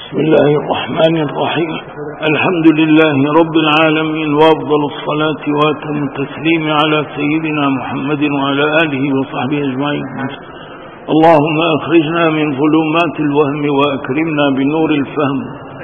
بسم الله الرحمن الرحيم. الحمد لله رب العالمين، وأفضل الصلاة وأتم التسليم على سيدنا محمد وعلى آله وصحبه أجمعين. اللهم أخرجنا من ظلمات الوهم وأكرمنا بنور الفهم.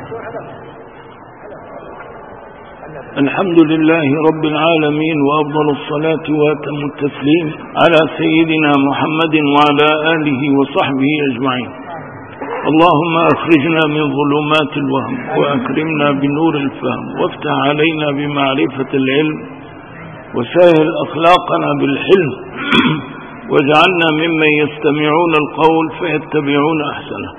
الحمد لله رب العالمين، وأفضل الصلاة وأتم التسليم على سيدنا محمد وعلى آله وصحبه أجمعين. اللهم أخرجنا من ظلمات الوهم وأكرمنا بنور الفهم، وافتح علينا بمعرفة العلم، وسهل أخلاقنا بالحلم، واجعلنا ممن يستمعون القول فيتبعون أحسنه.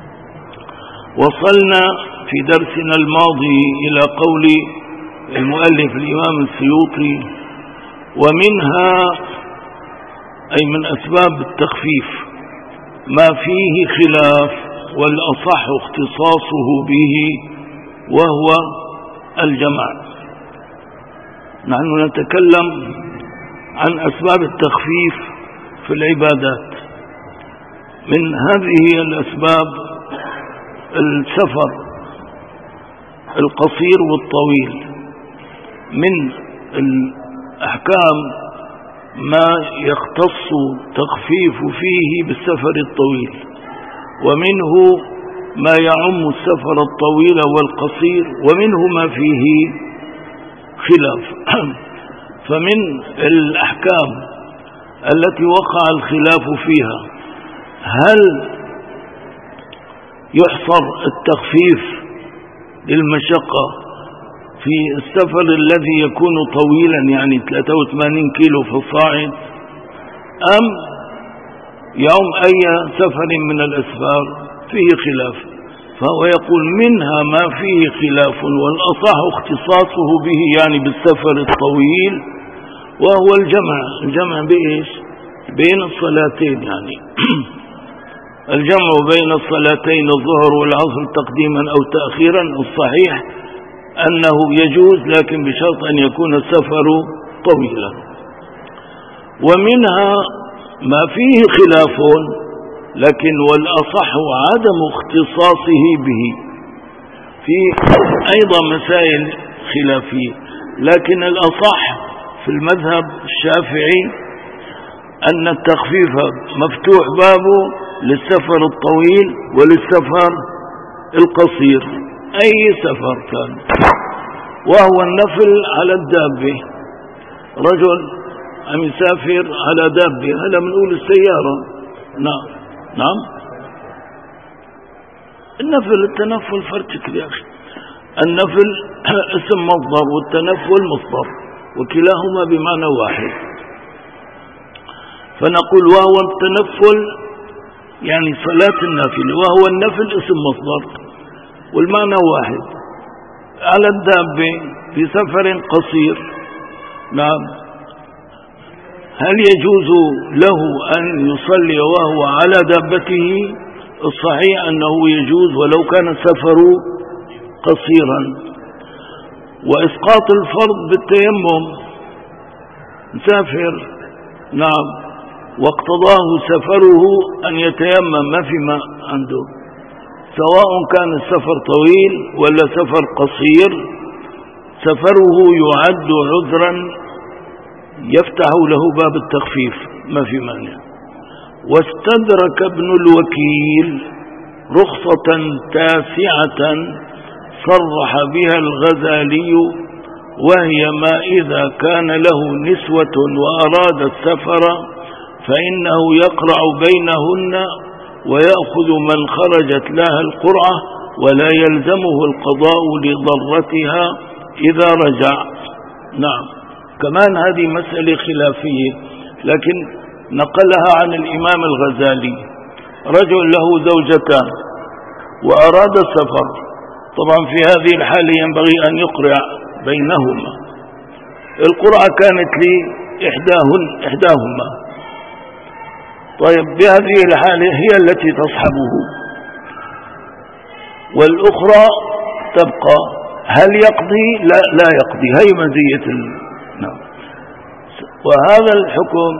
وصلنا في درسنا الماضي إلى قول المؤلف الإمام السيوطي: ومنها أي من أسباب التخفيف ما فيه خلاف، والأصح اختصاصه به، وهو الجمع. نحن نتكلم عن أسباب التخفيف في العبادات. من هذه الأسباب السفر القصير والطويل، من الأحكام ما يختص تخفيف فيه بالسفر الطويل، ومنه ما يعم السفر الطويل والقصير، ومنه ما فيه خلاف. فمن الأحكام التي وقع الخلاف فيها: هل يحصر التخفيف للمشقة في السفر الذي يكون طويلا، يعني 83 كيلو في الصاعد، أم يوم أي سفر من الأسفار؟ فيه خلاف. فهو يقول: منها ما فيه خلاف، والأصح اختصاصه به، يعني بالسفر الطويل، وهو الجمع بإيش؟ بين الصلاتين، يعني الجمع بين الصلاتين الظهر والعصر تقديما أو تأخيرا. الصحيح أنه يجوز، لكن بشرط أن يكون السفر طويلا. ومنها ما فيه خلاف، لكن والأصح عدم اختصاصه به. في أيضا مسائل خلافية، لكن الأصح في المذهب الشافعي أن التخفيف مفتوح بابه للسفر الطويل وللسفر القصير، أي سفر كان، وهو النفل على الدابة. رجل أم يسافر على دابة، هلا بنقول السيارة. نعم النفل، التنفل فرتك يا أخي. النفل اسم مصدر، والتنفل مصدر، وكلاهما بمعنى واحد. فنقول وهو التنفل يعني صلاة النافل، وهو النفل اسم مصدر والمعنى واحد. على الدابة في سفر قصير، نعم، هل يجوز له أن يصلي وهو على دابته؟ الصحيح أنه يجوز ولو كان السفر قصيرا. وإسقاط الفرض بالتيمم، مسافر نعم واقتضاه سفره أن يتيمم، ما في ماء عنده، سواء كان السفر طويل ولا سفر قصير، سفره يعد عذرا يفتح له باب التخفيف، ما في مانع. واستدرك ابن الوكيل رخصة تاسعة صرح بها الغزالي، وهي ما إذا كان له نسوة وأراد السفر فإنه يقرع بينهن ويأخذ من خرجت لها القرعة، ولا يلزمه القضاء لضرتها إذا رجع. نعم، كمان هذه مسألة خلافية، لكن نقلها عن الإمام الغزالي. رجل له زوجتان وأراد السفر، طبعا في هذه الحالة ينبغي أن يقرع بينهما. القرعة كانت لإحداهما، طيب بهذه الحالة هي التي تصحبه والأخرى تبقى. هل يقضي؟ لا يقضي. هي مزية نعم. وهذا الحكم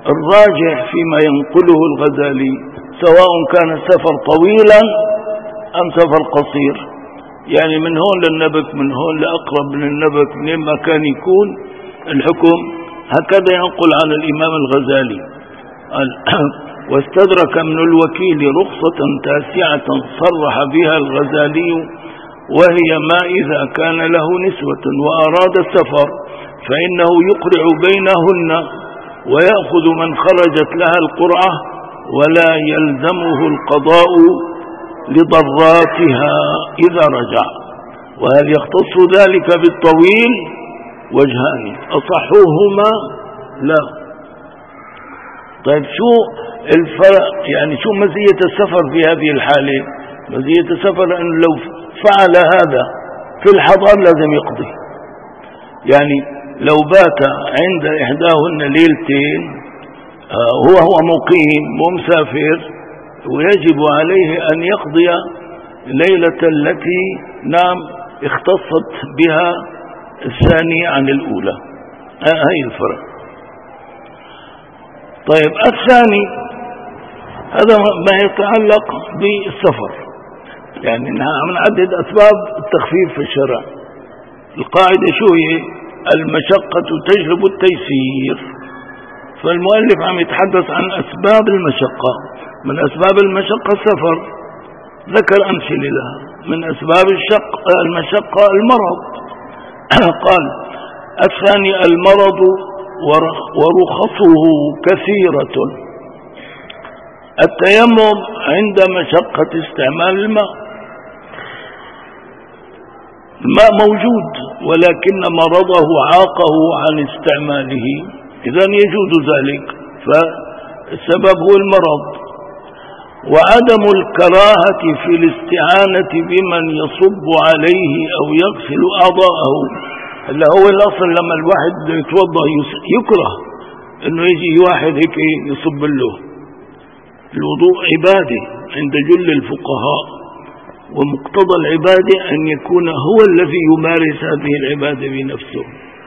الراجح فيما ينقله الغزالي، سواء كان السفر طويلا أم سفر قصير، يعني من هون للنبك، من هون لأقرب من النبك، من ما كان يكون الحكم. هكذا ينقل عن الإمام الغزالي واستدرك من الوكيل رخصة تاسعة صرح بها الغزالي، وهي ما إذا كان له نسوة وأراد السفر فإنه يقرع بينهن ويأخذ من خرجت لها القرعة ولا يلزمه القضاء لضراتها إذا رجع. وهل يختص ذلك بالطويل؟ وجهان أصحوهما لا. طيب شو الفرق؟ يعني شو مزية السفر في هذه الحالة؟ مزية السفر أنه لو فعل هذا في الحضر لازم يقضي، يعني لو بات عند إحداهن ليلتين هو مقيم ومسافر، ويجب عليه أن يقضي الليلة التي نام اختصت بها الثانية عن الأولى. هاي الفرق. طيب الثاني هذا ما يتعلق بالسفر، يعني عم نعدد أسباب التخفيف في الشرع. القاعدة شو هي؟ المشقة تجلب التيسير. فالمؤلف عم يتحدث عن أسباب المشقة. من أسباب المشقة السفر، ذكر أمثلة لها. من أسباب المشقة المرض قال الثاني المرض ورخصه كثيرة. التيمم عند مشقة استعمال الماء، الماء موجود ولكن مرضه عاقه عن استعماله، إذن يجوز ذلك، فالسبب هو المرض. وعدم الكراهة في الاستعانة بمن يصب عليه أو يغسل أعضاءه. هلا هو الأصل لما الواحد يتوضأ يكره أنه يجي واحد هيك يصب له. الوضوء عبادة عند جل الفقهاء، ومقتضى العبادة أن يكون هو الذي يمارس هذه العبادة بنفسه.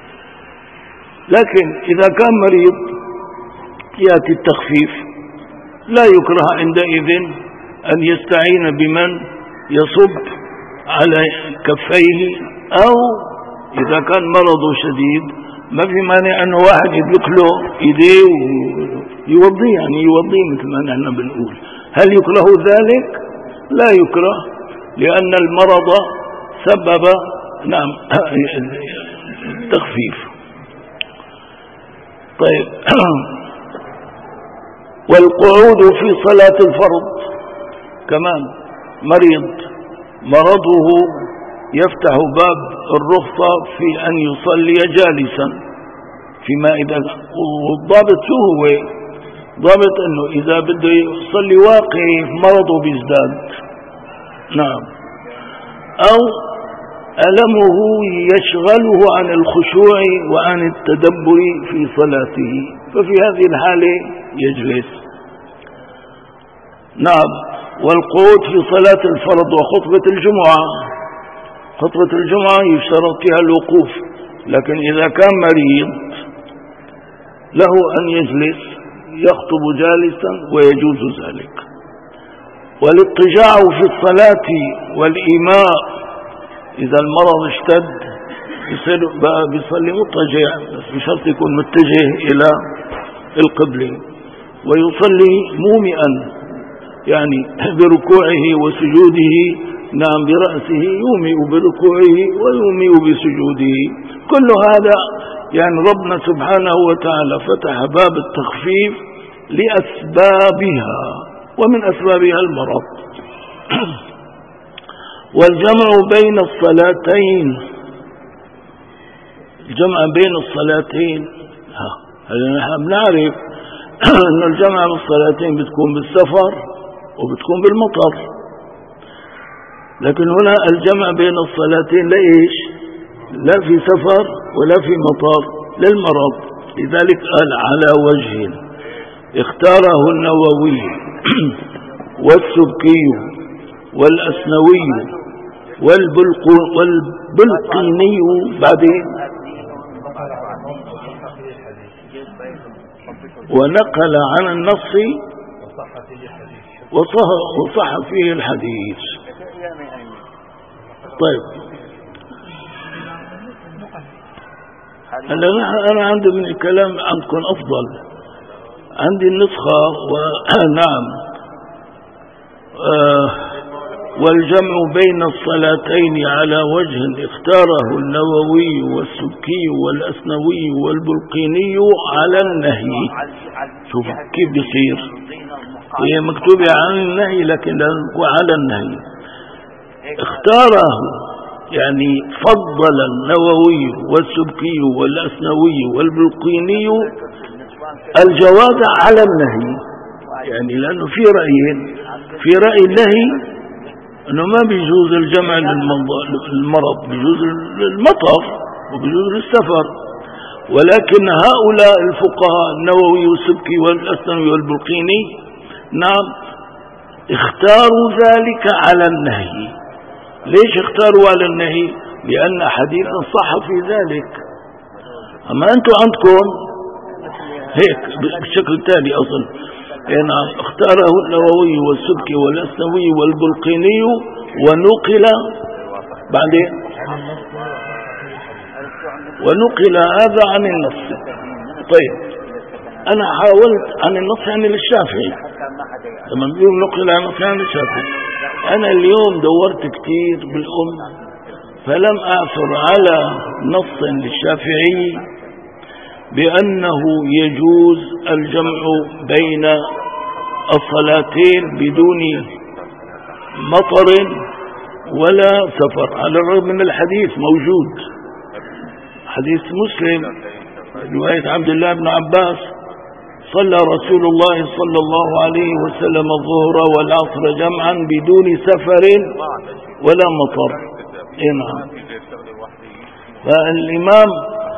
لكن إذا كان مريض يأتي التخفيف، لا يكره عندئذ أن يستعين بمن يصب على كفيه، أو إذا كان مرضه شديد ما في مانع أنه واحد يدلك له إيديه ويوضيه، يعني يوضيه مثل ما نحن بنقول. هل يكره ذلك؟ لا يكره، لأن المرض سبب نعم التخفيف. طيب والقعود في صلاة الفرض كمان، مرضه يفتح باب الرخصة في أن يصلي جالسا، فيما إذا والضابط شو هو؟ ضابط أنه إذا بده يصلي واقف مرضه بيزداد، نعم، أو ألمه يشغله عن الخشوع وعن التدبر في صلاته، ففي هذه الحالة يجلس. نعم. والقعود في صلاة الفرض وخطبة الجمعة، خطبة الجمعة يشترط فيها الوقوف، لكن إذا كان مريض له أن يجلس يخطب جالسا ويجوز ذلك. والاضطجاع في الصلاة والإيماء، إذا المرض اشتد بيصلي مضطجع، بس بشرط يكون متجه إلى القبلة، ويصلي مومئا، يعني بركوعه وسجوده، نعم، برأسه يومئ بركوعه ويومئ بسجوده. كل هذا يعني ربنا سبحانه وتعالى فتح باب التخفيف لأسبابها، ومن أسبابها المرض. والجمع بين الصلاتين، الجمع بين الصلاتين، نحن نعرف أن الجمع بين الصلاتين بتكون بالسفر وبتكون بالمطر، لكن هنا الجمع بين الصلاتين لإيش؟ لا في سفر ولا في مطر، للمرض. لذلك قال على وجه اختاره النووي والسبكي والأسنوي والبلقيني بعدين، ونقل عن النص وصح فيه الحديث. طيب أنا عندي من الكلام عندكم أفضل. عندي النسخة ونعم والجمع بين الصلاتين على وجه اختاره النووي والسبكي والأسنوي والبلقيني على النهي. شوف كيف بيصير، هي مكتوبة عن النهي لكن على النهي. اختاره يعني فضل النووي والسبكي والأسنوي والبلقيني الجواز على النهي، يعني لأنه في رأيين. في رأي النهي أنه ما بيجوز الجمع للمرض، بيجوز للمطر وبيجوز للسفر، ولكن هؤلاء الفقهاء النووي والسبكي والأسنوي والبلقيني نعم اختاروا ذلك على النهي. ليش اختاروا على النهي؟ لأن حديثا صح في ذلك. أما أنتم عندكم هيك بالشكل التالي أصلا، نعم اختاره النووي والسبكي والأسنوي والبلقيني ونقل بعدين ونقل هذا عن النص. طيب أنا حاولت عن النص يعني للشافعي، لما بيقول نقل عن النص يعني للشافعي. أنا اليوم دورت كتير بالأم فلم أعثر على نص للشافعي بأنه يجوز الجمع بين الصلاتين بدون مطر ولا سفر، على الرغم من الحديث موجود، حديث مسلم رواية عبد الله بن عباس: صلى رسول الله صلى الله عليه وسلم الظهر والعصر جمعا بدون سفر ولا مطر. نعم. فالإمام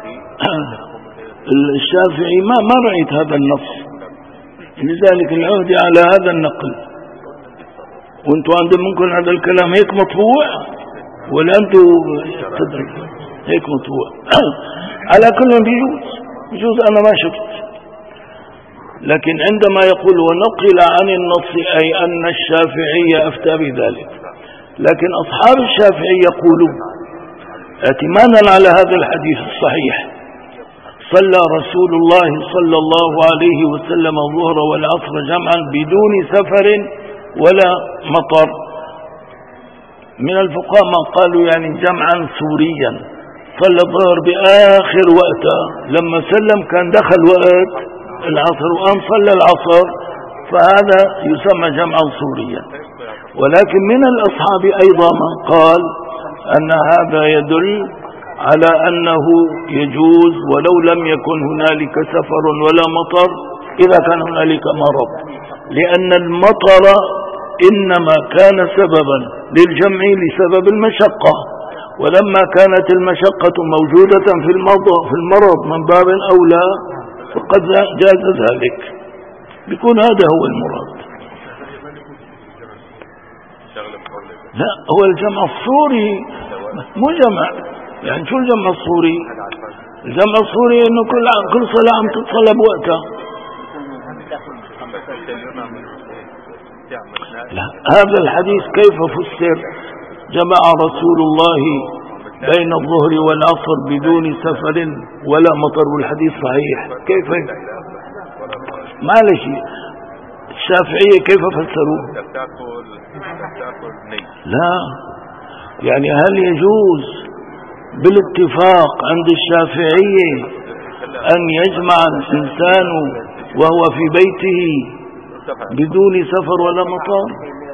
الشافعي ما رأيت هذا النص، لذلك العهد على هذا النقل. وانتوا عندكم ممكن هذا الكلام هيك مطبوع ولا انتوا تدركوا هيك مطبوع؟ على كل بيجوز أنا ما شفت. لكن عندما يقول ونقل عن النص أي أن الشافعي أفتى بذلك، لكن أصحاب الشافعي يقولون اعتمادا على هذا الحديث الصحيح: صلى رسول الله صلى الله عليه وسلم الظهر والعصر جمعا بدون سفر ولا مطر. من الفقهاء من قالوا يعني جمعا سوريا، صلى الظهر بآخر وقته، لما سلم كان دخل وقت العصر وقام صلى العصر، فهذا يسمى جمعا سوريا. ولكن من الأصحاب أيضا من قال أن هذا يدل على أنه يجوز ولو لم يكن هنالك سفر ولا مطر، إذا كان هنالك مرض، لأن المطر إنما كان سببا للجمع لسبب المشقة، ولما كانت المشقة موجودة في المرض من باب أولى فقد جاز ذلك، بيكون هذا هو المراد. لا، هو الجمع الصوري مو جمع. يعني شو الجمع الصوري؟ الجمع الصوري انه كل صلاة عم تتصلى بوقتها. لا، هذا الحديث كيف فسر؟ جمع رسول الله بين الظهر والعصر بدون سفر ولا مطر، والحديث صحيح. كيف؟ معلش الشافعية كيف فسروه؟ لا، يعني هل يجوز بالاتفاق عند الشافعية أن يجمع الإنسان وهو في بيته بدون سفر ولا مطر؟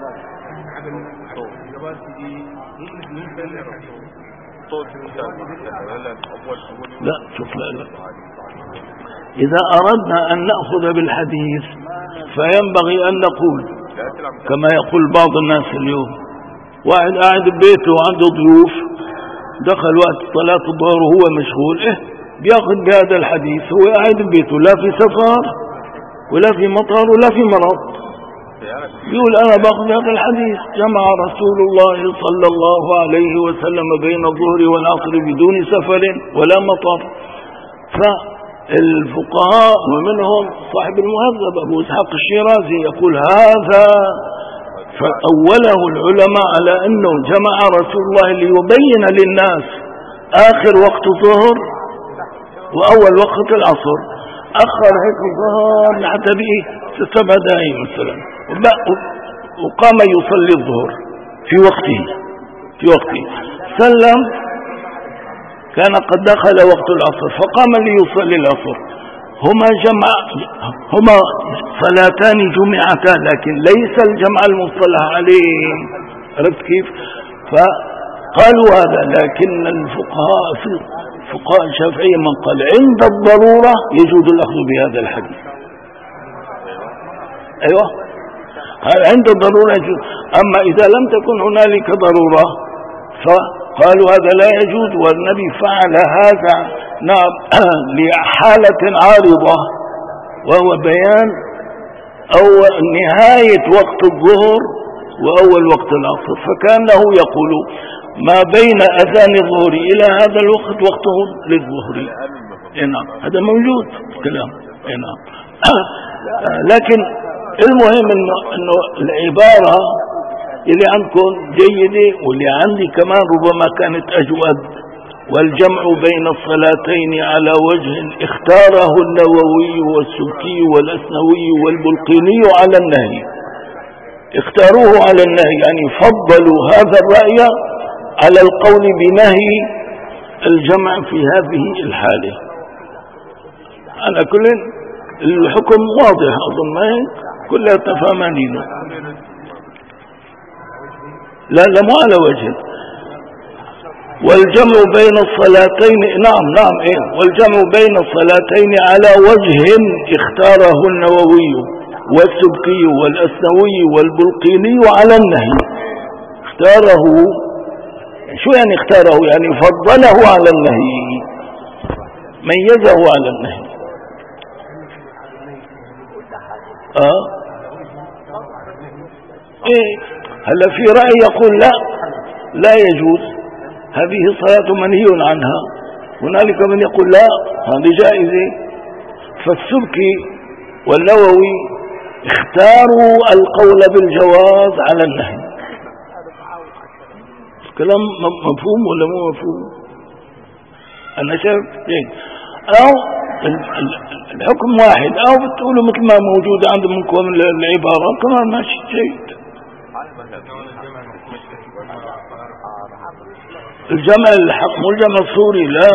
لا، شوف، لا. إذا أردنا أن نأخذ بالحديث فينبغي أن نقول كما يقول بعض الناس اليوم: واحد قاعد ببيته وعنده ضيوف، دخل وقت صلاة الظهر وهو مشغول، بياخذ بهذا الحديث، هو قاعد ببيته لا في سفر ولا في مطر ولا في مرض، يقول أنا باخذ هذا الحديث: جمع رسول الله صلى الله عليه وسلم بين الظهر والعصر بدون سفر ولا مطر. فالفقهاء ومنهم صاحب المهذب أبو إسحاق الشيرازي يقول: هذا فأوله العلماء على أنه جمع رسول الله ليبين للناس آخر وقت الظهر وأول وقت العصر، أخر هيك الظهر لحتى به 7 دقائق مثلا، وقام يصلي الظهر في وقته سلم، كان قد دخل وقت العصر فقام ليصلي العصر. هما صلاتان جمعتان، لكن ليس الجمع المصطلح عليه، عرفت كيف؟ فقالوا هذا، لكن الفقهاء الشافعية من قال عند الضرورة يجوز الأخذ بهذا الحديث. أيوة، عند الضرورة يجوز. أما إذا لم تكن هنالك ضرورة فقالوا هذا لا يجوز، والنبي فعل هذا نعم لحالة عارضة، وهو بيان نهاية وقت الظهر وأول وقت العصر، فكانه يقول ما بين أذان الظهر إلى هذا الوقت وقته للظهر. نعم، هذا موجود كلام. نعم. لكن المهم إنه العبارة اللي عندكم جيدة واللي عندي كمان ربما كانت أجود. والجمع بين الصلاتين على وجه اختاره النووي والسبكي والأسنوي والبلقيني على النهي، اختاروه على النهي، يعني فضلوا هذا الرأي على القول بنهي الجمع في هذه الحالة. على كل الحكم واضح أظن، ما هيك كلها تفهمانين. لا مو على وجه. والجمع بين الصلاتين نعم والجمع بين الصلاتين على وجه اختاره النووي والسبكي والأسنوي والبلقيني على النهي. اختاره، شو يعني اختاره؟ يعني فضله على النهي، ميزه على النهي. هلا في رأي يقول لا يجوز، هذه صلاة منهي عنها. هنالك من يقول لا، هذه جائزة. فالسبكي والنووي اختاروا القول بالجواز على النهي. كلام مفهوم ولا مو مفهوم؟ أنا شايف جيد. أو الحكم واحد، أو بتقولوا مثل ما موجود عندكم العبارة كمان ماشي جيد. الجمع الحق مو الجمع الصوري، لا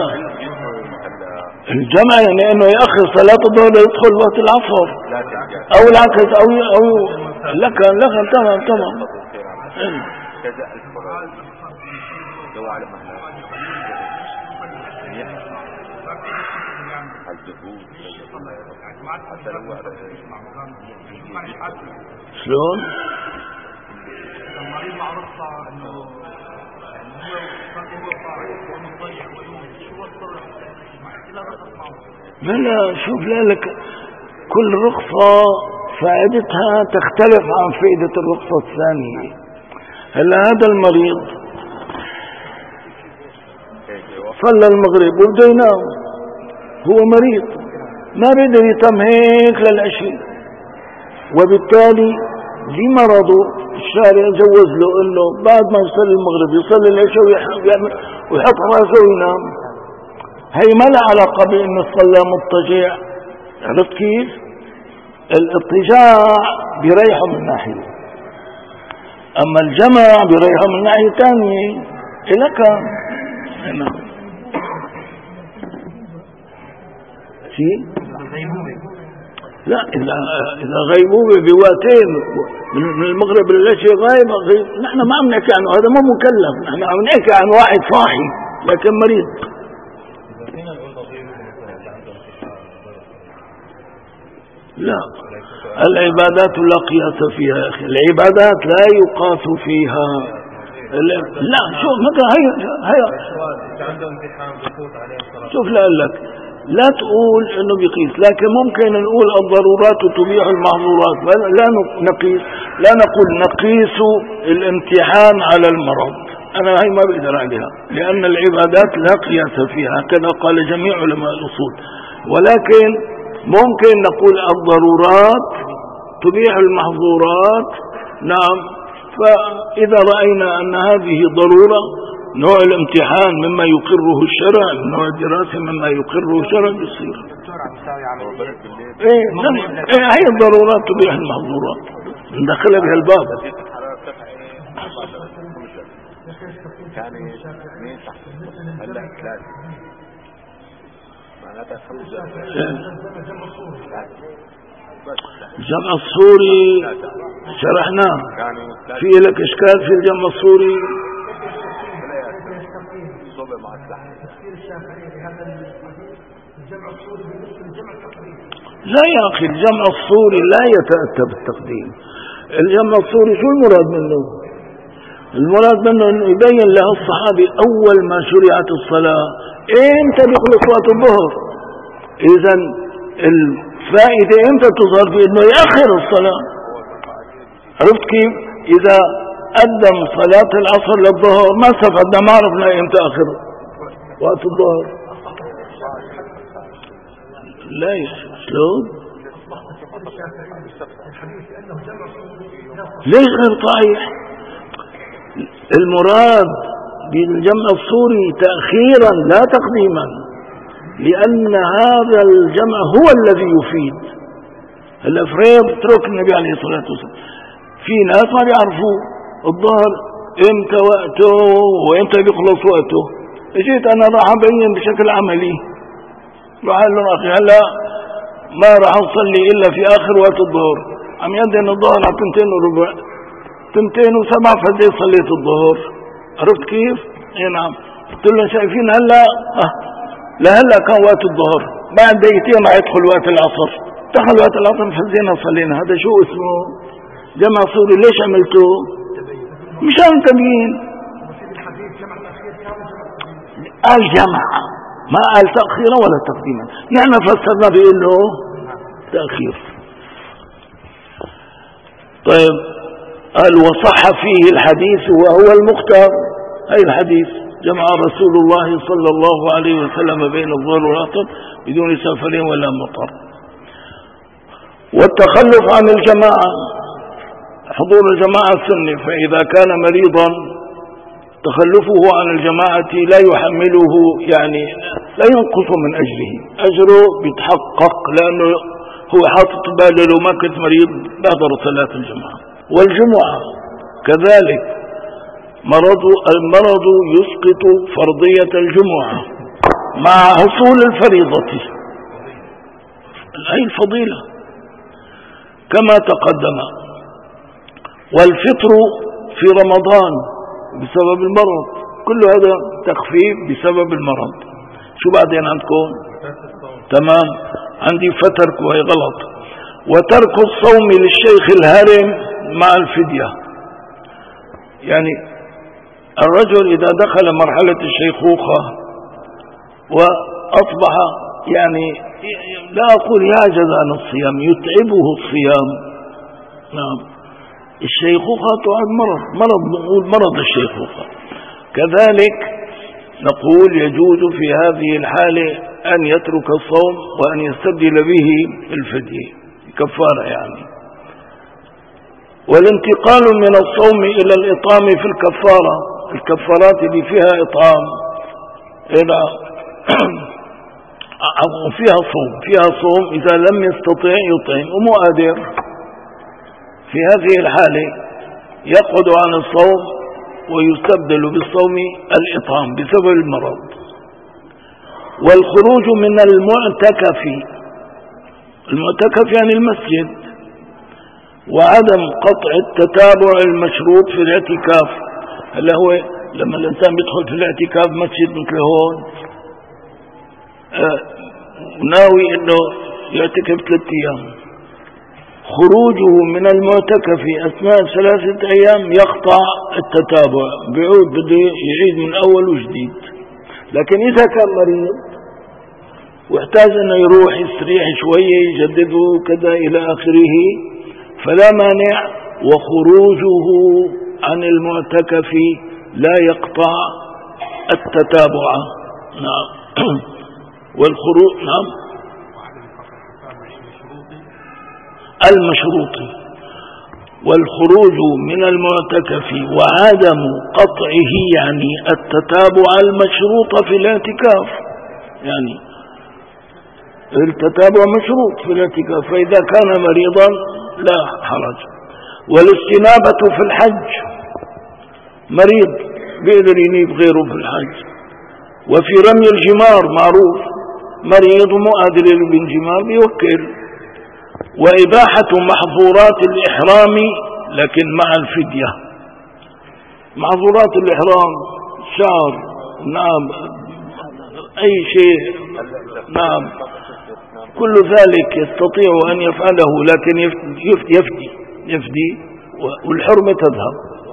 الجمع يعني انه يأخر صلاة الظهر يدخل وقت العصر او العكس او لكن تمام. شلون؟ لا شوف، لك كل رخصة فائدتها تختلف عن فائدة الرخصة الثانية. هلا هذا المريض صلى المغرب وبده ينام، هو مريض ما بيقدر يتم هيك للعشاء، وبالتالي لمرضه الشارع جوز له انه بعد ما يصلي المغرب يصلي العشاء ويحط راسه وينام. هي ما لها علاقة بانه صلى مضطجع، عرفت كيف؟ الاضطجاع بيريحه من ناحية، اما الجمع بيريحه من ناحية ثانية. لك شيء لا، إذا غيبوبة بوقتين من المغرب للعشاء غايب، نحن ما عم نحكي عنه، هذا مو مكلف، نحن عم نحكي عن واحد صاحي لكن مريض. لا، العبادات لا قياس فيها يا أخي، العبادات لا يقاس فيها. لا شوف مثلا هي شوف لك لا تقول انه بيقيس، لكن ممكن نقول الضرورات تبيح المحظورات. لا نقول نقيس الامتحان على المرض، انا هاي ما بقدر عليها، لان العبادات لا قياس فيها، كذا قال جميع علماء الاصول. ولكن ممكن نقول الضرورات تبيح المحظورات، نعم، فإذا رأينا أن هذه ضرورة، نوع الامتحان مما يقره الشرع، نوع الدراسة مما يقره الشرع، يصير هي الضرورات تبيح المحظورات، ندخلها بهالباب. الجمع الصوري شرحناه، في لك إشكال في الجمع الصوري؟ لا يا أخي، الجمع الصوري لا يتأتى بالتقديم. الجمع الصوري شو المراد منه؟ المراد منه أنه يبين له الصحابي أول ما شرعت الصلاة إمتى بيخلص وقت الظهر. إذن الفائدة إمتى تظهر في أنه يأخر الصلاة. عرفت كيف؟ إذا قدم صلاة العصر للظهر ما استفدنا، ما عرفنا إمتى آخر وقت الظهر. لا يسلون ليش غير صحيح؟ المراد بالجمع الصوري تأخيرا لا تقديما، لأن هذا الجمع هو الذي يفيد. الأفريض ترك النبي عليه الصلاة والسلام، في ناس ما بيعرفوا الظهر امتى وقته وامتى بيخلص وقته. اجيت انا راح ابين بشكل عملي، راح اقول له اخي هلا ما راح نصلي الا في اخر وقت الظهر، عم يدن الظهر على 2:15 2:07 فدي صليت الظهر. عرفت كيف؟ اي نعم. قلت له شايفين هلا لهلا كان وقت الظهر، بعد دقيقتين راح يدخل وقت العصر، دخل وقت العصر فزينا صلينا. هذا شو اسمه؟ جمع صوري. ليش عملته؟ مشان تبيين. قال جمع، ما قال تأخيرا ولا تقديما، يعني فسرنا بأنه تأخير. طيب قال وصح فيه الحديث وهو المختار. أي الحديث جمع رسول الله صلى الله عليه وسلم بين الظهر والعصر بدون سفر ولا مطر. والتخلف عن الجماعة، حضور الجماعة السنة، فإذا كان مريضا تخلفه عن الجماعة لا يحمله، يعني لا ينقص من أجره، أجره بيتحقق لأنه هو حاطط باله لو ما كنت مريض بحضر صلاة الجماعة. والجمعة كذلك المرض يسقط فرضية الجمعة مع حصول الفريضة، أي الفضيلة كما تقدم. والفطر في رمضان بسبب المرض، كل هذا تخفيف بسبب المرض. شو بعدين عندكم؟ تمام، عندي فترك وهي غلط. وترك الصوم للشيخ الهرم مع الفدية، يعني الرجل إذا دخل مرحلة الشيخوخة وأصبح يعني لا أقول يعجز عن الصيام، يتعبه الصيام. نعم، الشيخوخة تعد مرض نقول مرض الشيخوخة. كذلك نقول يجوز في هذه الحالة أن يترك الصوم وأن يستبدل به الفدية كفارة يعني. والانتقال من الصوم إلى الإطعام في الكفارة، الكفارات اللي فيها إطعام إلى فيها صوم إذا لم يستطيع يطعم ومو قادر، في هذه الحالة يقعد عن الصوم ويستبدل بالصوم الإطعام بسبب المرض. والخروج من المعتكف يعني المسجد، وعدم قطع التتابع المشروط في الاعتكاف. هلا هو لما الإنسان بيدخل في الاعتكاف مسجد مثل هون ناوي انه يعتكف 3 أيام، خروجه من المعتكف أثناء 3 أيام يقطع التتابع، بيعود بده يعيد من أول وجديد. لكن إذا كان مريض واحتاج أنه يروح يستريح شوية يجدده كذا إلى آخره فلا مانع، وخروجه عن المعتكف لا يقطع التتابع. نعم. والخروج نعم المشروط. والخروج من المعتكف وعدم قطعه يعني التتابع المشروط في الاعتكاف، يعني التتابع مشروط في الاعتكاف، فإذا كان مريضا لا حرج. والاستنابة في الحج، مريض بيقدر ينيب غيره في الحج. وفي رمي الجمار معروف، مريض مؤدر بالجمار بيوكل. وإباحة محظورات الإحرام لكن مع الفدية. محظورات الإحرام شعر، نعم، أي شيء، نعم، كل ذلك يستطيع أن يفعله، لكن يفدي والحرمة تذهب.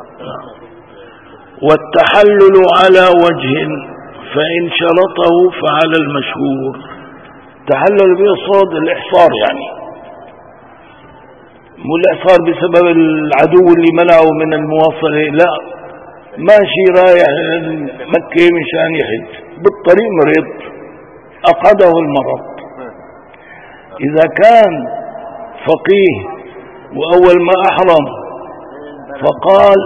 والتحلل على وجه فإن شرطه فعلى المشهور. تحلل بإصاد الإحصار، يعني مو الإحصار بسبب العدو اللي منعه من المواصلة، لا، ماشي رايح مكة مشان يحج، بالطريق مريض أقعده المرض. إذا كان فقيه وأول ما أحرم فقال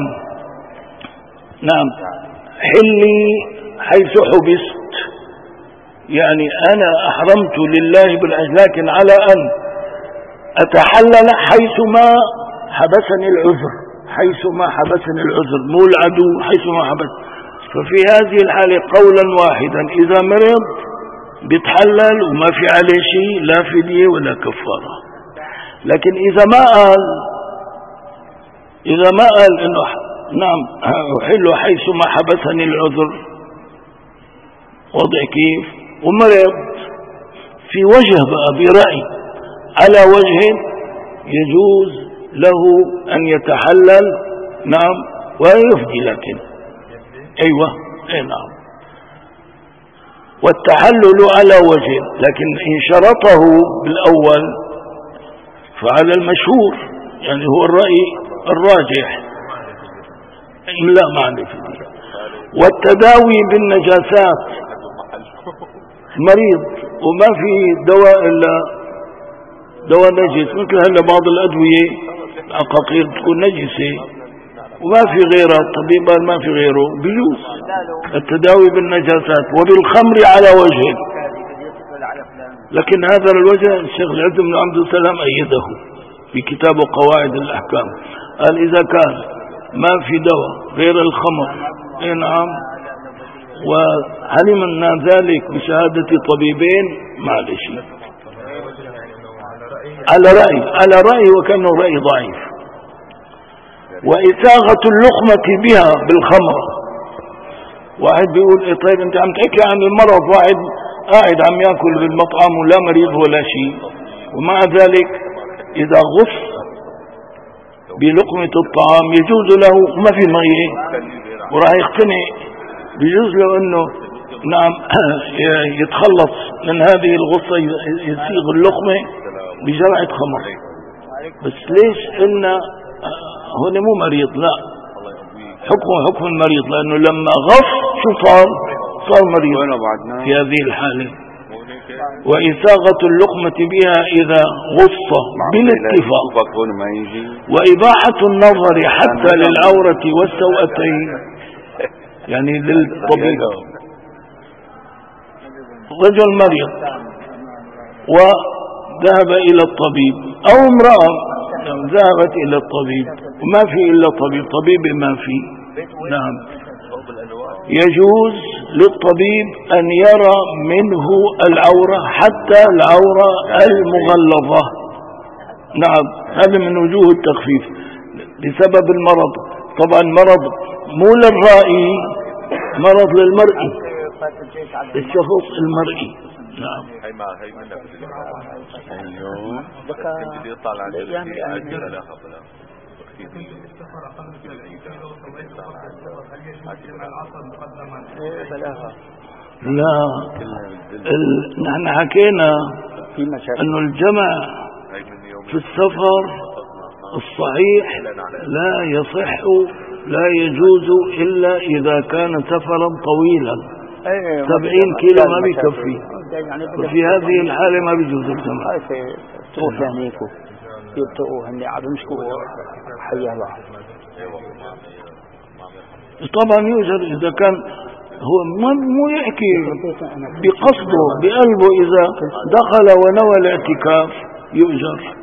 نعم حلي حيث حبست، يعني أنا أحرمت لله بالحج لكن على أن أتحلل حيثما حبسني العذر، حيثما حبسني العذر، مو العدو، حيثما حبس. ففي هذه الحالة قولا واحدا، إذا مرض بيتحلل وما في عليه شيء، لا فدية ولا كفارة. لكن إذا ما قال إنه نعم أحل حيثما حبسني العذر، وضع كيف، ومرض في وجه بقى برأي على وجه يجوز له أن يتحلل، نعم، ويفدي، لكن أيوة، نعم. والتحلل على وجه، لكن إن شرطه بالأول فعلى المشهور، يعني هو الرأي الراجح، لا معنى فدية. والتداوي بالنجاسات، مريض وما في دواء إلا دواء نجس، مثل هلا بعض الأدوية العقاقير تكون نجسة وما في غيرها، الطبيب قال ما في غيره، بيجوز التداوي بالنجاسات. وبالخمر على وجه، لكن هذا الوجه الشيخ العز بن عبد السلام أيده في كتاب قواعد الأحكام، قال إذا كان ما في دواء غير الخمر، نعم، وعلمنا ذلك بشهادة طبيبين، معلش، على رأي وكأنه رأي ضعيف. وإساغة اللقمة بها بالخمر، واحد بيقول إيه طيب انت عم تحكي عن المرض، واحد قاعد عم يأكل بالمطعم ولا مريض ولا شيء، ومع ذلك إذا غص بلقمة الطعام يجوز له، ما في مية وراح يقتنع، بيجوز له انه نعم يتخلص من هذه الغصة، يسيغ اللقمة بجرعة خمر. بس ليش قلنا هنا مو مريض؟ لا، حكمه حكم المريض، لأنه لما غص شو صار مريض في هذه الحالة. وإساغة اللقمة بها إذا غص بالاتفاق. وإباحة النظر حتى للعورة والسوءتين، يعني للطبيب، رجل مريض وذهب إلى الطبيب، أو امرأة ذهبت إلى الطبيب وما في إلا طبيب ما في، نعم، يجوز للطبيب أن يرى منه العورة حتى العورة المغلظة، نعم، هذا من وجوه التخفيف بسبب المرض. طبعا مرض مو للرائي، مرض للمرئي، الشخص المرئي، نعم. لا، نحن حكينا انه الجمع في السفر الصحيح لا يصح، لا يجوز إلا إذا كان سفرا طويلا، 70 كيلو ما بيكفي، وفي هذه الحالة ما بيجوز الجمع. يبتقوا هني عم يمسكوا حيا الله. طبعا يؤجر إذا كان هو مو يحكي بقصده بقلبه، إذا دخل ونوى الاعتكاف يؤجر.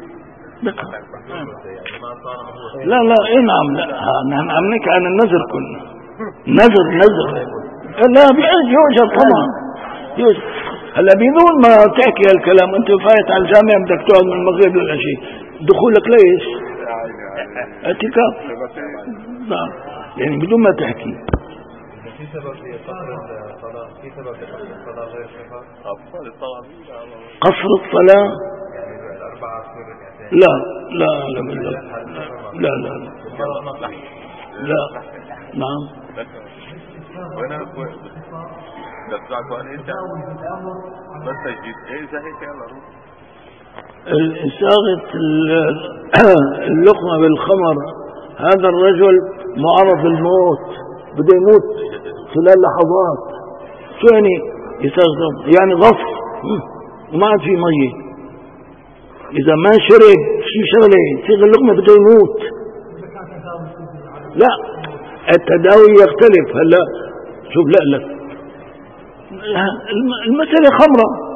لا نعم، لا نحن عم نحكي عن النذر كله، نذر لا يؤجر طبعا يؤجر. هلا بدون ما تحكي هالكلام انت فايت على الجامع بدك تقعد من المغرب للعشاء، دخولك ليش؟ اعتكاف. نعم يعني بدون ما تحكي. في سبب قصر الصلاة، في سبب قصر الصلاة غير صفات قصر الصلاة يعني الأربعة لا نعم. إساغة اللقمة بالخمر، هذا الرجل معرض الموت، بده يموت خلال لحظات. شو يعني إساغة؟ يعني غص وما عاد في مية، إذا ما شرب شي شغلة تصيغ اللقمة بده يموت. لا التداوي يختلف. هلا شوف لك المسألة خمرة،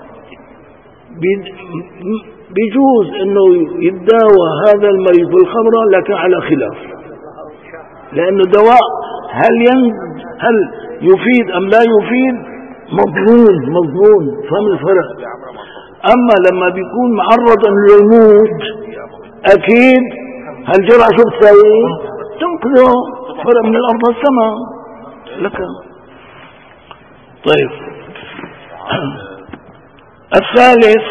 بيجوز انه يتداوى هذا المريض بالخمرة، لكن على خلاف، لانه دواء هل يفيد ام لا يفيد مظنون، فهم الفرق. اما لما بيكون معرض انه يموت اكيد هالجرعة شو بتساوي؟ تنقذه، فرق من الارض والسماء لك. طيب الثالث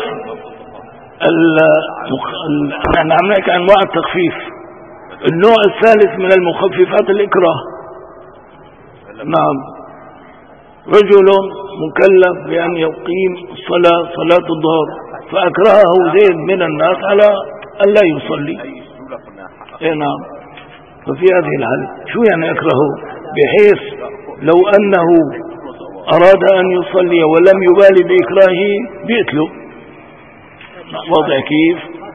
نحن عم نحكي عن انواع التخفيف. النوع الثالث من المخففات الإكراه. نعم، رجل مكلف بأن يقيم صلاة الظهر فأكرهه زيد من الناس على أن لا يصلي. نعم، ففي هذه الحالة شو يعني أكرهه؟ بحيث لو أنه أراد أن يصلي ولم يبالي بإكراهه بيقتله. واضح كيف؟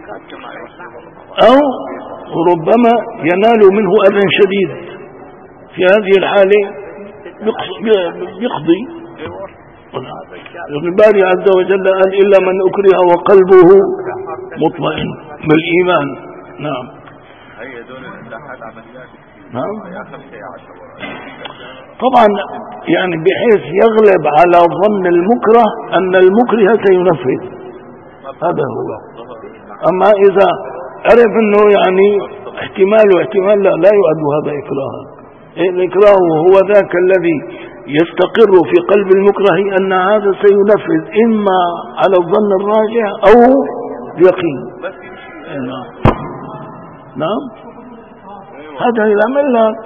أو ربما ينال منه أذى شديد، في هذه الحالة يقضي. ابن الباري عز وجل قال إلا من أكره وقلبه مطمئن بالإيمان. نعم نعم طبعا، يعني بحيث يغلب على ظن المكره أن المكره سينفذ، هذا هو. أما إذا عرف أنه يعني احتمال واحتمال لا يعد هذا إكراها. الإكراه هو ذاك الذي يستقر في قلب المكره أن هذا سينفذ إما على الظن الراجح أو اليقين. نعم هذا يعمل لك.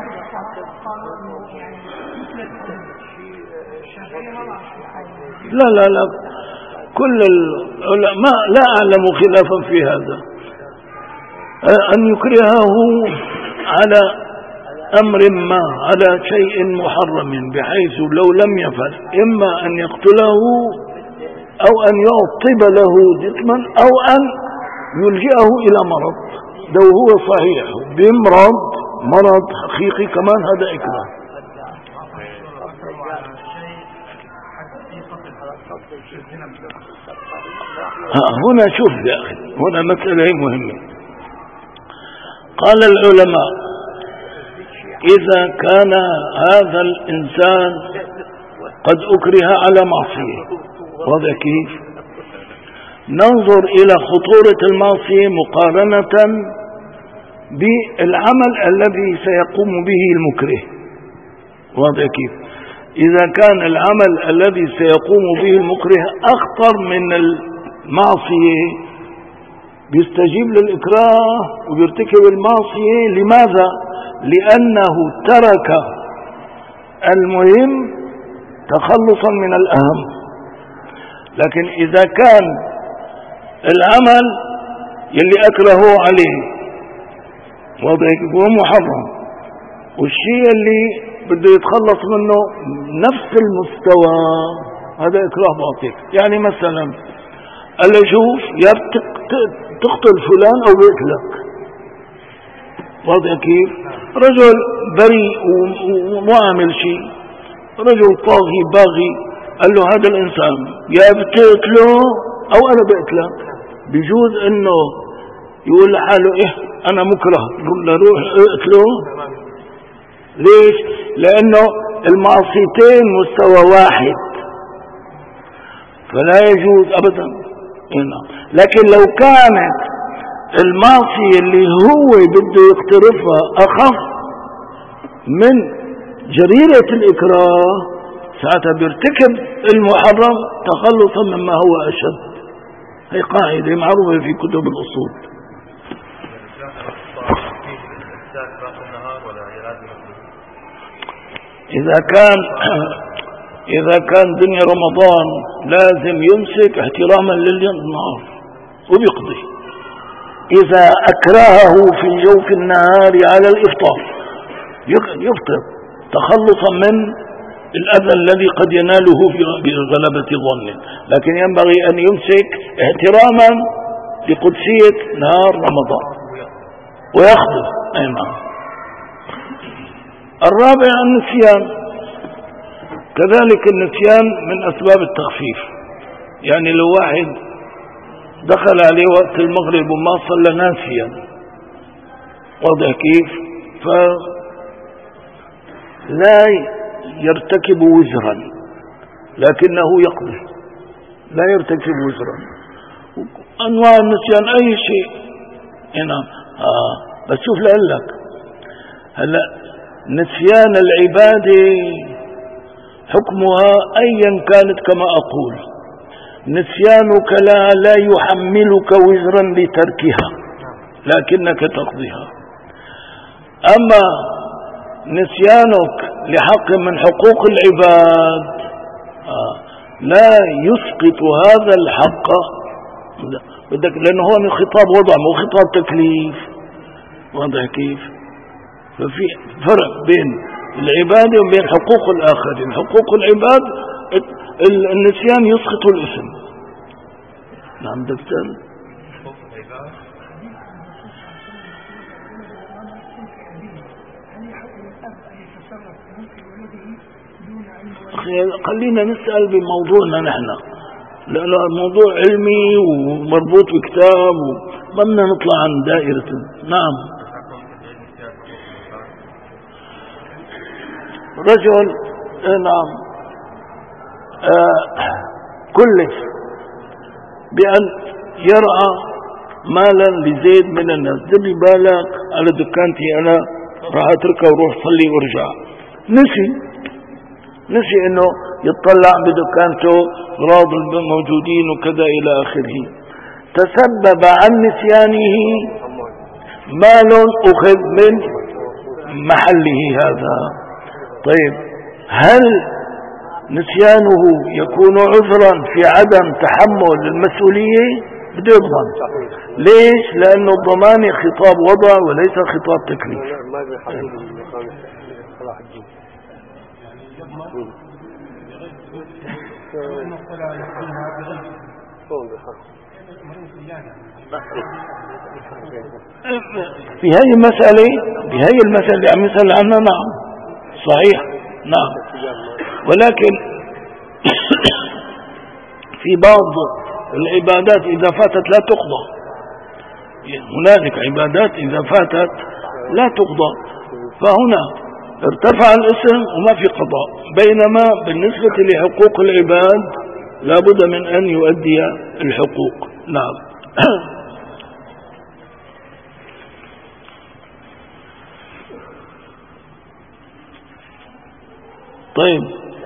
لا كل العلماء لا أعلم خلافا في هذا، أن يكرهه على أمر ما، على شيء محرم، بحيث لو لم يفعل إما أن يقتله أو أن يعطب له جسما أو أن يلجئه إلى مرض لو هو صحيح مرض حقيقي كمان، هذا إكراه. هنا شوف يا أخي، هنا مسألة مهمة. قال العلماء إذا كان هذا الإنسان قد أكره على معصية، وهذا كيف؟ ننظر إلى خطورة المعصية مقارنة بالعمل الذي سيقوم به المكره، وهذا كيف؟ إذا كان العمل الذي سيقوم به المكره أخطر من المعصية بيستجيب للإكراه وبيرتكب المعصية. لماذا؟ لأنه ترك المهم تخلصا من الأهم. لكن إذا كان العمل يلي أكرهه عليه هو محرم، والشيء اللي بده يتخلص منه نفس المستوى، هذا إكراه باطل. يعني مثلا قال له شوف، يا تقتل فلان أو بيقتلك. واضح كيف؟ رجل بريء ومعامل شيء، رجل طاغي باغي، قال له هذا الإنسان يا بتقتله أو أنا بقتلك. بيجوز إنه يقول لحاله أنا مكره، يقول له روح اقتله. ليش؟ لأنه المعصيتين مستوى واحد، فلا يجوز أبدا. لكن لو كانت المعصية اللي هو بده يقترفها أخف من جريرة الإكراه، ساعتها بيرتكب المحرم تخلصا مما هو أشد. هي قاعدة معروفة في كتب الأصول. إذا كان دنيا رمضان لازم يمسك احتراما للنهار وبيقضي. إذا أكرهه في جوف النهار على الإفطار يفطر تخلصا من الأذى الذي قد يناله بغلبة ظنه، لكن ينبغي أن يمسك احتراما لقدسية نهار رمضان ويقضي. نعم. الرابع النسيان، كذلك النسيان من أسباب التخفيف. يعني لو واحد دخل عليه وقت المغرب وما صلى ناسيا، واضح كيف؟ فلا يرتكب وزرا، لكنه يقضي، لا يرتكب وزرا. أنواع النسيان أي شيء هنا. بس شوف لقلك هلا نسيان العبادة حكمها أيا كانت كما أقول، نسيانك لا يحملك وزرا لتركها لكنك تقضيها. أما نسيانك لحق من حقوق العباد لا يسقط هذا الحق، لأنه هون خطاب وضع مو خطاب تكليف. واضح كيف؟ ففي فرق بين العبادة وبين حقوق الآخرين. حقوق العباد النسيان يسقط الاسم. نعم دكتور. خلينا نسأل بموضوعنا نحن، لأنه الموضوع علمي ومربوط بكتاب وما بدنا نطلع عن دائرة. نعم. رجل نعم كلف بأن يرعى مالا لزيد من الناس. دبي بالك على دكانتي أنا راح أتركه وروح صلي وارجع. نسي انه يطلع بدكانته غراض الموجودين وكذا الى اخره. تسبب عن نسيانه مال اخذ من محله هذا. طيب هل نسيانه يكون عذرا في عدم تحمل المسؤولية؟ بده يضمن. ليش؟ لانه الضمان خطاب وضع وليس خطاب تكليف. في هذه المسألة اللي عم يسأل عنها نعم صحيح نعم، ولكن في بعض العبادات إذا فاتت لا تقضى. هنالك عبادات إذا فاتت لا تقضى، فهنا ارتفع الاسم وما في قضاء. بينما بالنسبة لحقوق العباد لا بد من أن يؤدي الحقوق. نعم. طيب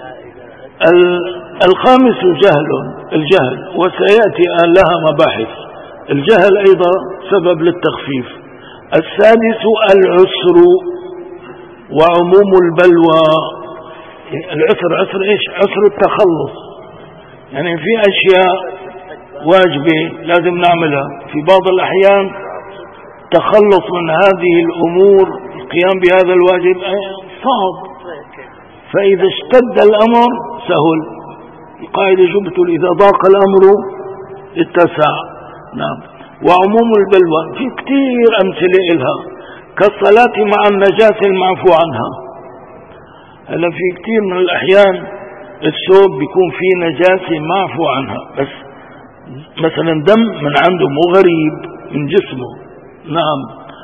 الخامس الجهل، وسيأتي لها مباحث. الجهل أيضا سبب للتخفيف. السادس العسر وعموم البلوى. عسر ايش؟ عسر التخلص، يعني في اشياء واجبة لازم نعملها، في بعض الاحيان تخلص من هذه الامور القيام بهذا الواجب صعب، فاذا اشتد الامر سهل. القاعدة جبت اذا ضاق الامر اتسع. نعم. وعموم البلوى في كتير أمثلة إلها، كالصلاة مع النجاسة المعفو عنها. هلا في كتير من الأحيان الثوب بيكون فيه نجاسة معفو عنها، بس مثلا دم من عنده مو غريب من جسمه، نعم،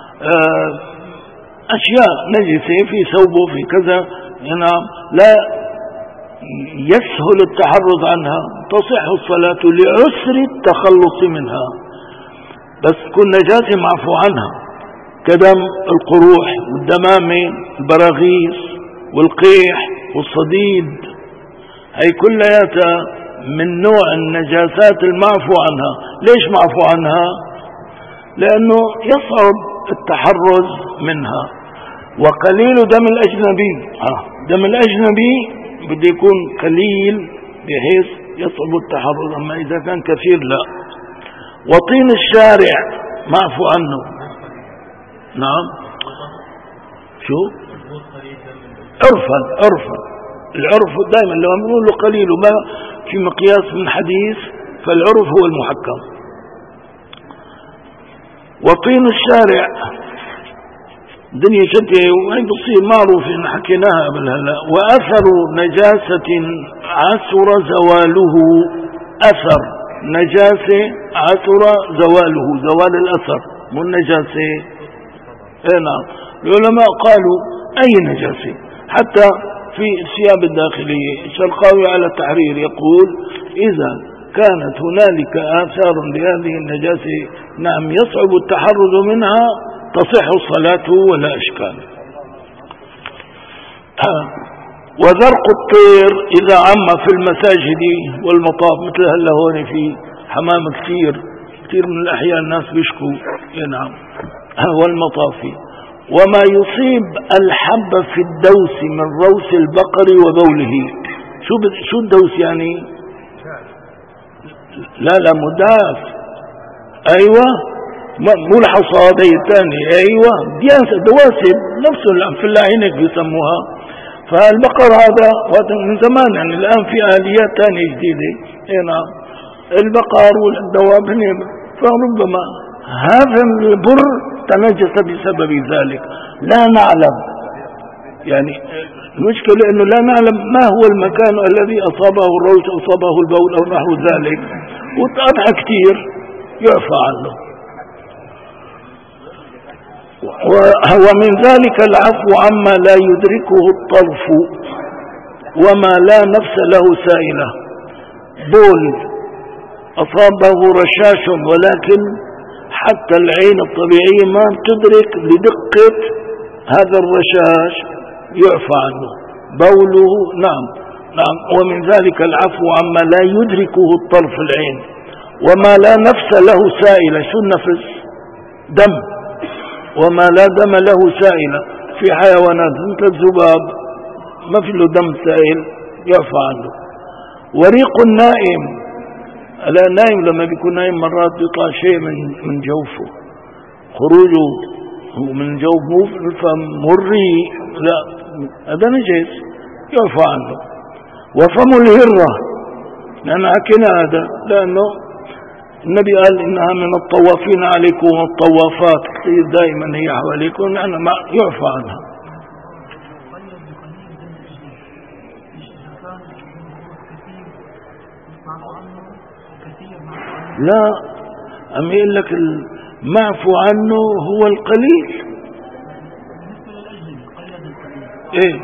أشياء نجسة في ثوبه في كذا، نعم، لا يسهل التحرز عنها، تصح الصلاة لعسر التخلص منها. بس كن نجاسة معفو عنها كدم القروح والدمامة البراغيث والقيح والصديد، هي كلياتها من نوع النجاسات المعفو عنها. ليش معفو عنها؟ لأنه يصعب التحرز منها. وقليل دم الأجنبي، دم الأجنبي بده يكون قليل بحيث يصعب التحرز، أما إذا كان كثير لا. وطين الشارع معفو عنه، نعم، شو عرفا العرف دائما لما بنقول له قليل وما في مقياس من حديث، فالعرف هو المحكم. وطين الشارع دنيا شتى وهي بتصير معروفة إن حكيناها قبل هلا. وأثر نجاسة عسر زواله، أثر نجاسة عسر زواله، زوال الأثر مو النجاسة. نعم، العلماء قالوا أي نجاسة، حتى في الثياب الداخلية الشرقاوي على التحرير يقول إذا كانت هنالك آثار لهذه النجاسة، نعم، يصعب التحرز منها، تصح الصلاة ولا إشكال. وذرق الطير إذا عم في المساجد والمطاف، مثل هلا هون في حمام كثير من الأحيان الناس بيشكوا، نعم، والمطاف. وما يصيب الحب في الدوس من روس البقر وبوله. شو الدوس يعني؟ لا مداس، أيوة، مو الحصاد، هي الثاني، أيوة، دواسب نفسه في اللاعنك بيسموها. فالبقر هذا من زمان، يعني الآن في آليات ثانية جديدة، نعم، البقر والدواب، فربما هذا البر تنجس بسبب ذلك، لا نعلم. يعني المشكلة انه لا نعلم ما هو المكان الذي اصابه الروس، اصابه البول او نحو ذلك، وتقطع كثير يعفى عنه. ومن ذلك العفو عما لا يدركه الطرف وما لا نفس له سائلة. بول اصابه رشاش ولكن حتى العين الطبيعية ما تدرك لدقة هذا الرشاش، يعفى عنه. بوله، نعم. ومن ذلك العفو عما لا يدركه الطرف العين وما لا نفس له سائلة. شو النفس؟ دم. وما لا دم له سائلة في حيوانات مثل الذباب ما في له دم سائل، يعفى عنه. وريق النائم، النائم لما بيكون نايم مرات يطلع شيء من جوفه، خروجه من جوف مو في الفم، مري، لا، هذا نجس، يعفى عنه. وفم الهرة، لأن حكينا هذا، لأنه النبي قال إنها من الطوافين عليكم والطوافات، دائما هي حواليكم، يعني يعفى عنها. لا، أم يقول لك المعفو عنه هو القليل. ايه،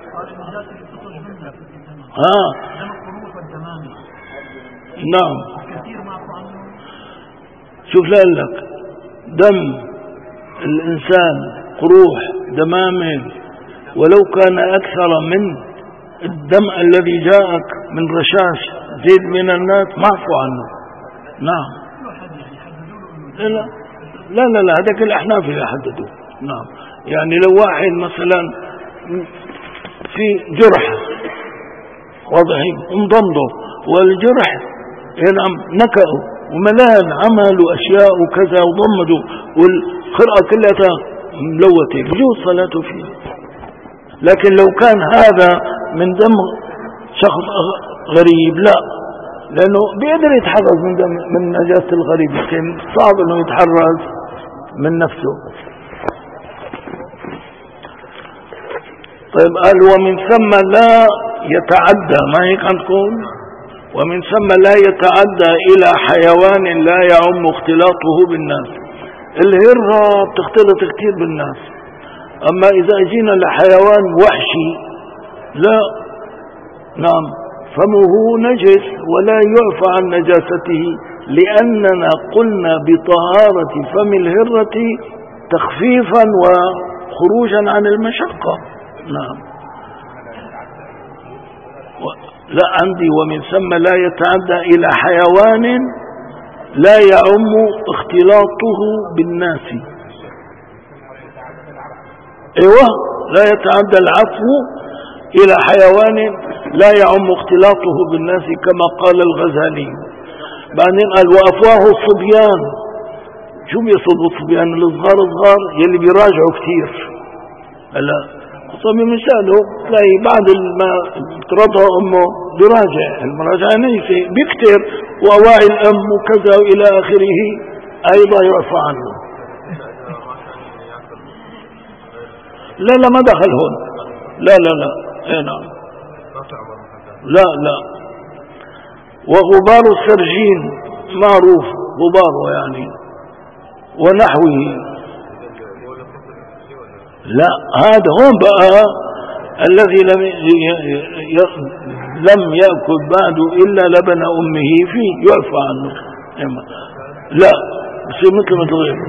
نعم. شوف لك دم الإنسان، قروح، دمامل، ولو كان أكثر من الدم الذي جاءك من رشاش زيد من الناس، معفو عنه. نعم. لا هذاك الأحناف اللي حددوا. نعم، يعني لو واحد مثلا في جرح واضح انضمضه والجرح نكأوا وملان عملوا أشياء وكذا وضمدوا والخرقة كلها ملوثة، بجوز صلاته فيه. لكن لو كان هذا من دم شخص غريب لا، لأنه بيقدر يتحرز من نجاسة الغريب، لكن صعب أنه يتحرز من نفسه. طيب قال ومن ثم لا يتعدى، ما هيك عندكم؟ ومن ثم لا يتعدى إلى حيوان لا يعم اختلاطه بالناس. الهرة بتختلط كتير بالناس، أما إذا أجينا لحيوان وحشي لا، نعم، فمه نجس ولا يعفى عن نجاسته، لأننا قلنا بطهارة فم الهرة تخفيفا وخروجا عن المشقة. نعم. لا عندي ومن ثم لا يتعدى إلى حيوان لا يعم اختلاطه بالناس. ايوه، لا يتعدى العفو إلى حيوان لا يعم اختلاطه بالناس كما قال الغزالي. بعدين قال وأفواه الصبيان. شو بيقصد الصبيان؟ الصغار صغار يلي بيراجعوا كثير. هلا صبي مثاله تلاقي بعد ما ترضى أمه براجع، المراجعة نيسة بيكتر، وأواعي الأم وكذا وإلى آخره أيضا يعفى عنه. لا لا ما دخل هون، لا لا لا، اي نعم، لا لا. وغبار السرجين معروف غباره يعني ونحوه. لا هذا هون بقى الذي لم يأكل بعد إلا لبن أمه فيه يعفى عنه. لا بصير مثل غيره.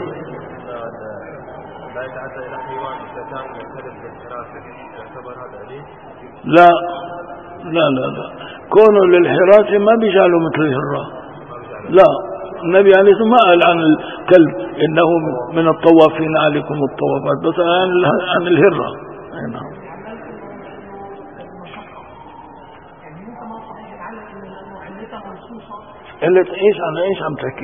لا لا لا لا، كونه للحراسة ما بيجعله مثل الهرة. لا، النبي عليه الصلاة والسلام ما قال عن الكلب إنه من الطوافين عليكم الطوافات، بس عن الهرة. نعم. قلت ايش عن ايش عم تحكي؟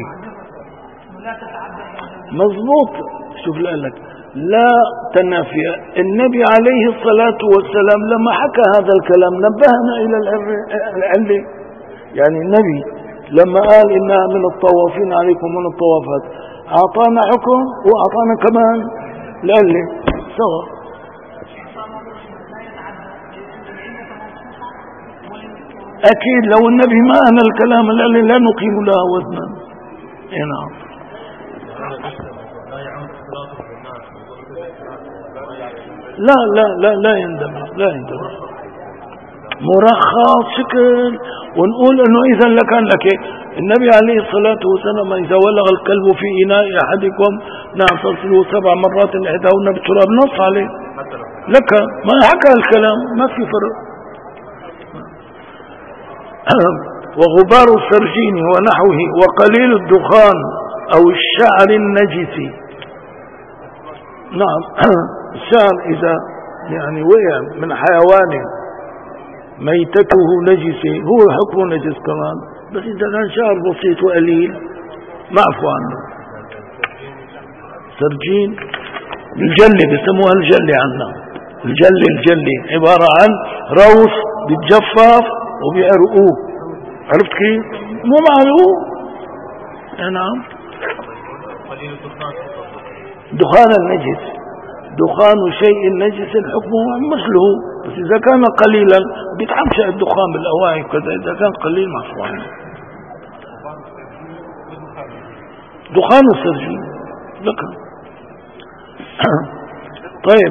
مظبوط. شوف لك لا تنافي. النبي عليه الصلاة والسلام لما حكى هذا الكلام نبهنا إلى العلة. يعني النبي لما قال إنها من الطوافين عليكم من الطوافات أعطانا حكم وأعطانا كمان العلة سوا. أكيد لو النبي ما أنا الكلام العلة لا نقيم لها وزنا. نعم. لا لا لا لا يندمج، لا يندمج مرخص شكل. ونقول انه اذا لكان لك النبي عليه الصلاة والسلام اذا ولغ الكلب في اناء احدكم نعم فاغسلوه 7 مرات احداهن بالتراب، نص عليه لك ما حكى الكلام، ما في فرق. وغبار السرجين ونحوه وقليل الدخان او الشعر النجسي. نعم الشعر إذا يعني وقع من حيوان ميتته نجسة هو حكمه نجس كمان، بس إذا كان شعر بسيط وقليل معفو عنه. سرجين الجلة بيسموها الجلة عنا، الجلة عبارة عن روث بيتجفف وبيعرقوه، عرفت كيف؟ مو معروف. نعم. دخان النجس، دخان شيء نجس حكمه مثله، بس إذا كان قليلا بيتعمشى الدخان بالأواعي كذا، إذا كان قليل معفو عنه. دخان السرجين ذكر. طيب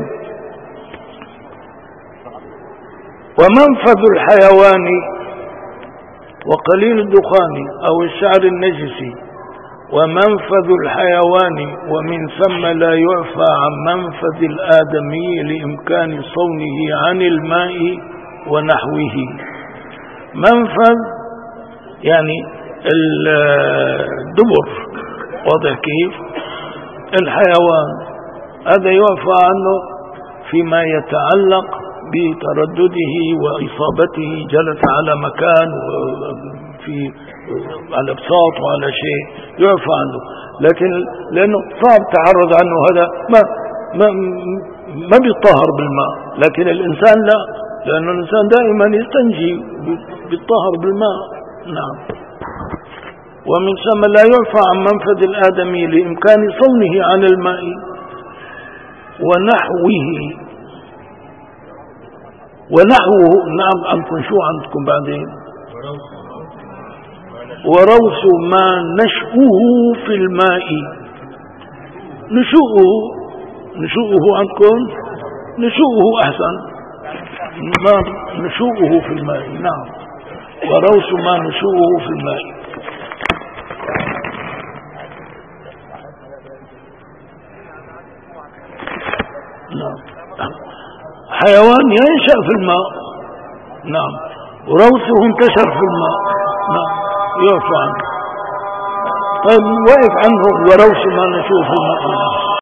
ومنفذ الحيوان وقليل الدخان أو الشعر النجسي ومنفذ الحيوان ومن ثم لا يعفى عن منفذ الآدمي لإمكان صونه عن الماء ونحوه. منفذ يعني الدبر، واضح كيف؟ الحيوان هذا يعفى عنه فيما يتعلق بتردده وإصابته، جلس على مكان في على بساط وعلى شيء يعفى عنه، لكن لأنه صعب تعرض عنه هذا ما بيطهر بالماء. لكن الإنسان لا، لأن الإنسان دائما يستنجي بيطهر بالماء. نعم. ومن ثم لا يعفى عن منفذ الآدمي لإمكان صونه عن الماء ونحوه. نعم عندكم شو عندكم بعدين؟ وروث ما نشؤه في الماء. نشؤه عندكم نشؤه أحسن، ما نشؤه في الماء. نعم وروث ما نشؤه في الماء. نعم حيوان ينشأ في الماء. نعم وروثه انتشر في الماء. نعم يعفى عنه. طيب وقف عنه وروث ما نشؤه في الماء.